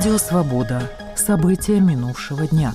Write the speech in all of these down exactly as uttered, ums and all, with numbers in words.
Радио «Свобода». События минувшего дня.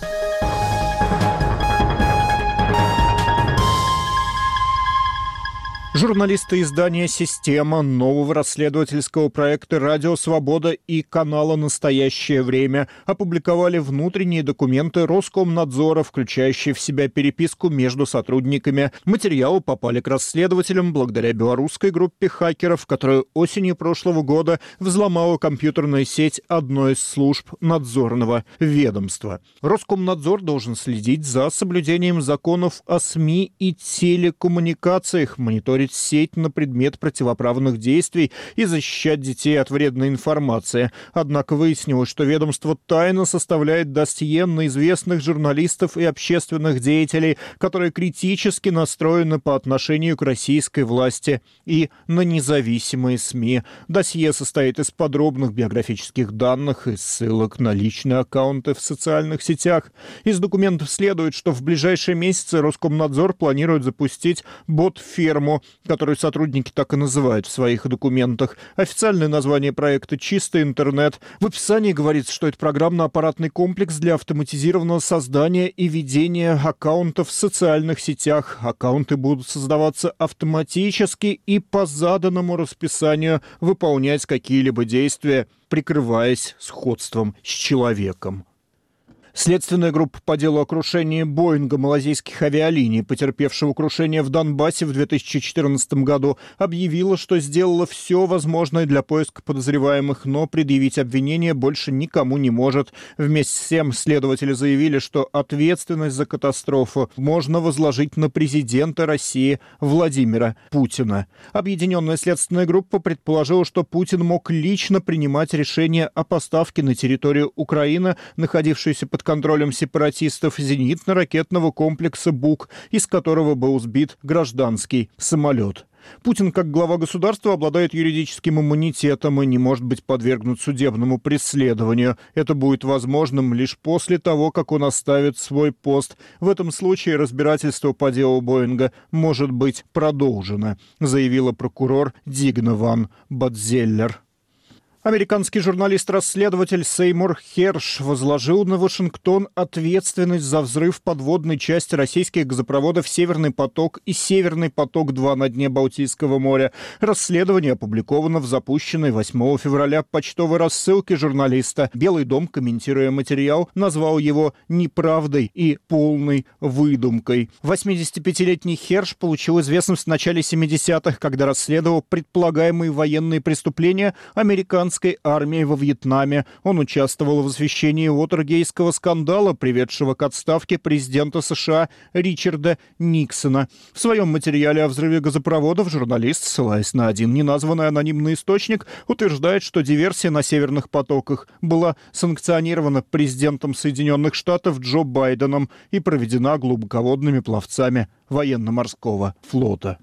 Журналисты издания «Система», нового расследовательского проекта «Радио Свобода» и канала «Настоящее время» опубликовали внутренние документы Роскомнадзора, включающие в себя переписку между сотрудниками. Материалы попали к расследователям благодаря белорусской группе хакеров, которая осенью прошлого года взломала компьютерную сеть одной из служб надзорного ведомства. Роскомнадзор должен следить за соблюдением законов о СМИ и телекоммуникациях, мониторить сеть на предмет противоправных действий и защищать детей от вредной информации. Однако выяснилось, что ведомство тайно составляет досье на известных журналистов и общественных деятелей, которые критически настроены по отношению к российской власти, и на независимые СМИ. Досье состоит из подробных биографических данных и ссылок на личные аккаунты в социальных сетях. Из документов следует, что в ближайшие месяцы Роскомнадзор планирует запустить бот-ферму, которую сотрудники так и называют в своих документах. Официальное название проекта «Чистый интернет». В описании говорится, что это программно-аппаратный комплекс для автоматизированного создания и ведения аккаунтов в социальных сетях. Аккаунты будут создаваться автоматически и по заданному расписанию выполнять какие-либо действия, прикрываясь сходством с человеком. Следственная группа по делу о крушении Боинга малазийских авиалиний, потерпевшего крушение в Донбассе в две тысячи четырнадцатом году, объявила, что сделала все возможное для поиска подозреваемых, но предъявить обвинение больше никому не может. Вместе с тем следователи заявили, что ответственность за катастрофу можно возложить на президента России Владимира Путина. Объединенная следственная группа предположила, что Путин мог лично принимать решения о поставке на территорию Украины, находившейся под контролем сепаратистов, зенитно-ракетного комплекса «Бук», из которого был сбит гражданский самолет. Путин, как глава государства, обладает юридическим иммунитетом и не может быть подвергнут судебному преследованию. Это будет возможным лишь после того, как он оставит свой пост. В этом случае разбирательство по делу Боинга может быть продолжено, заявила прокурор Дигна ван Бадзеллер. Американский журналист-расследователь Сеймур Херш возложил на Вашингтон ответственность за взрыв подводной части российских газопроводов «Северный поток» и «Северный поток-два» на дне Балтийского моря. Расследование опубликовано в запущенной восьмого февраля почтовой рассылке журналиста. Белый дом, комментируя материал, назвал его неправдой и полной выдумкой. восьмидесятипятилетний Херш получил известность в начале семидесятых, когда расследовал предполагаемые военные преступления американцев армии во Вьетнаме. Он участвовал в освещении уотергейского скандала, приведшего к отставке президента США Ричарда Никсона. В своем материале о взрыве газопроводов журналист, ссылаясь на один неназванный анонимный источник, утверждает, что диверсия на северных потоках была санкционирована президентом Соединенных Штатов Джо Байденом и проведена глубоководными пловцами военно-морского флота.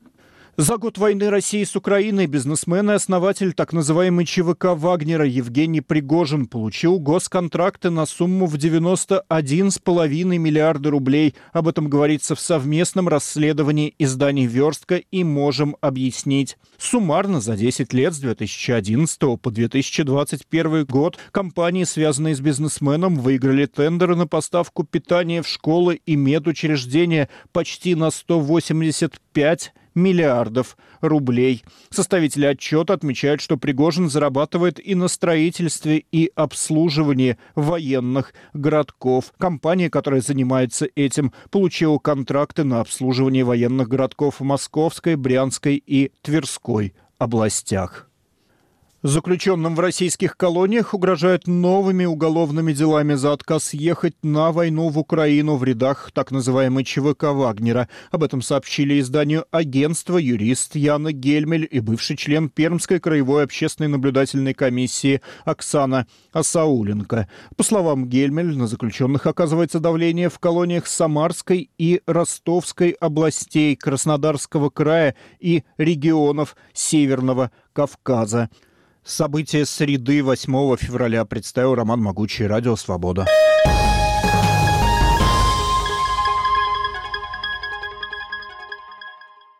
За год войны России с Украиной бизнесмен и основатель так называемой ЧВК «Вагнера» Евгений Пригожин получил госконтракты на сумму в девяносто один целых пять десятых миллиарда рублей. Об этом говорится в совместном расследовании изданий «Верстка» и «Можем объяснить». Суммарно за десять лет с две тысячи одиннадцатого по две тысячи двадцать первый год компании, связанные с бизнесменом, выиграли тендеры на поставку питания в школы и медучреждения почти на сто восемьдесят пять миллиардов рублей. Составители отчета отмечают, что Пригожин зарабатывает и на строительстве и обслуживании военных городков. Компания, которая занимается этим, получила контракты на обслуживание военных городков в Московской, Брянской и Тверской областях. Заключенным в российских колониях угрожают новыми уголовными делами за отказ ехать на войну в Украину в рядах так называемой ЧВК «Вагнера». Об этом сообщили изданию агентства юрист Яна Гельмель и бывший член Пермской краевой общественной наблюдательной комиссии Оксана Асауленко. По словам Гельмель, на заключенных оказывается давление в колониях Самарской и Ростовской областей, Краснодарского края и регионов Северного Кавказа. События среды восьмого февраля представил Роман Могучий, Радио Свобода.